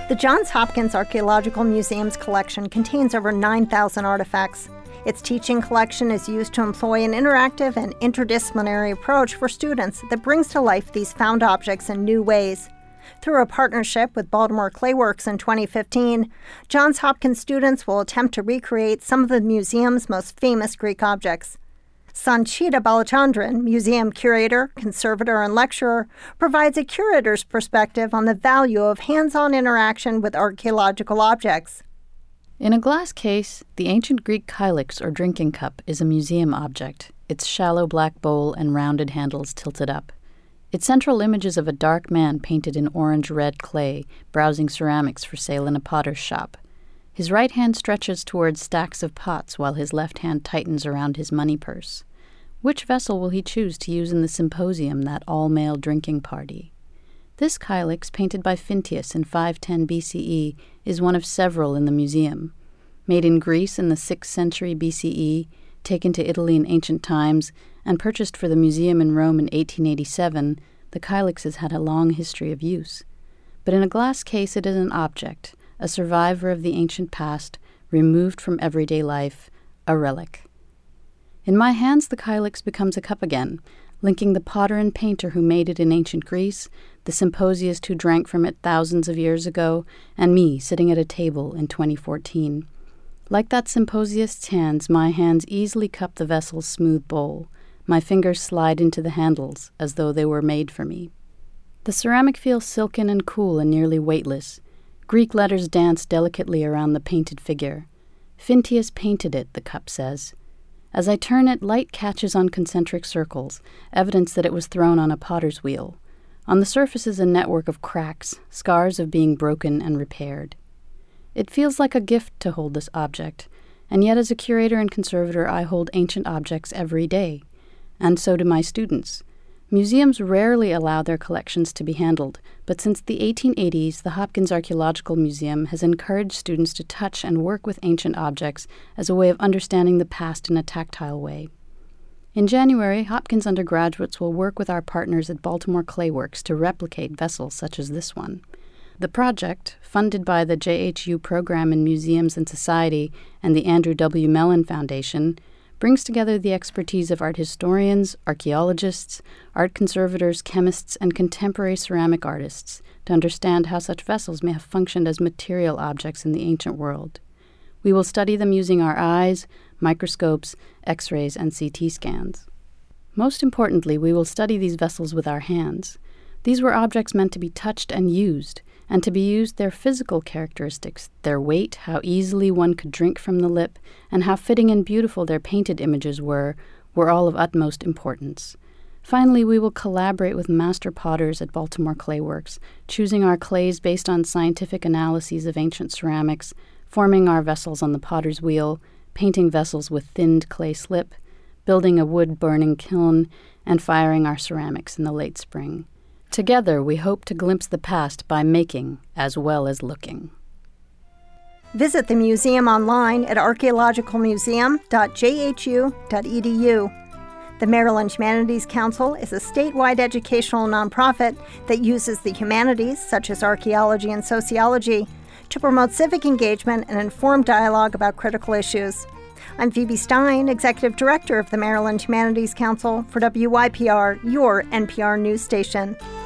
The Johns Hopkins Archaeological Museum's collection contains over 9,000 artifacts. Its teaching collection is used to employ an interactive and interdisciplinary approach for students that brings to life these found objects in new ways. Through a partnership with Baltimore Clayworks in 2015, Johns Hopkins students will attempt to recreate some of the museum's most famous Greek objects. Sanchita Balachandran, museum curator, conservator, and lecturer, provides a curator's perspective on the value of hands-on interaction with archaeological objects. In a glass case, the ancient Greek kylix or drinking cup is a museum object, its shallow black bowl and rounded handles tilted up. Its central image is of a dark man painted in orange-red clay, browsing ceramics for sale in a potter's shop. His right hand stretches towards stacks of pots while his left hand tightens around his money purse. Which vessel will he choose to use in the symposium, that all-male drinking party? This kylix, painted by Phintius in 510 BCE, is one of several in the museum. Made in Greece in the 6th century BCE, taken to Italy in ancient times, and purchased for the museum in Rome in 1887, the kylix has had a long history of use. But in a glass case it is an object, a survivor of the ancient past, removed from everyday life, a relic. In my hands the kylix becomes a cup again, linking the potter and painter who made it in ancient Greece, the symposiast who drank from it thousands of years ago, and me sitting at a table in 2014. Like that symposiast's hands, my hands easily cup the vessel's smooth bowl. My fingers slide into the handles as though they were made for me. The ceramic feels silken and cool and nearly weightless. Greek letters dance delicately around the painted figure. Phintius painted it, the cup says. As I turn it, light catches on concentric circles, evidence that it was thrown on a potter's wheel. On the surface is a network of cracks, scars of being broken and repaired. It feels like a gift to hold this object, and yet as a curator and conservator I hold ancient objects every day. And so do my students. Museums rarely allow their collections to be handled, but since the 1880s, the Hopkins Archaeological Museum has encouraged students to touch and work with ancient objects as a way of understanding the past in a tactile way. In January, Hopkins undergraduates will work with our partners at Baltimore Clayworks to replicate vessels such as this one. The project, funded by the JHU Program in Museums and Society and the Andrew W. Mellon Foundation, brings together the expertise of art historians, archaeologists, art conservators, chemists, and contemporary ceramic artists to understand how such vessels may have functioned as material objects in the ancient world. We will study them using our eyes, microscopes, X-rays, and CT scans. Most importantly, we will study these vessels with our hands. These were objects meant to be touched and to be used their physical characteristics, their weight, how easily one could drink from the lip, and how fitting and beautiful their painted images were all of utmost importance. Finally, we will collaborate with master potters at Baltimore Clayworks, choosing our clays based on scientific analyses of ancient ceramics, forming our vessels on the potter's wheel, painting vessels with thinned clay slip, building a wood-burning kiln, and firing our ceramics in the late spring. Together, we hope to glimpse the past by making as well as looking. Visit the museum online at archaeologicalmuseum.jhu.edu. The Maryland Humanities Council is a statewide educational nonprofit that uses the humanities, such as archaeology and sociology, to promote civic engagement and informed dialogue about critical issues. I'm Phoebe Stein, Executive Director of the Maryland Humanities Council for WYPR, your NPR news station.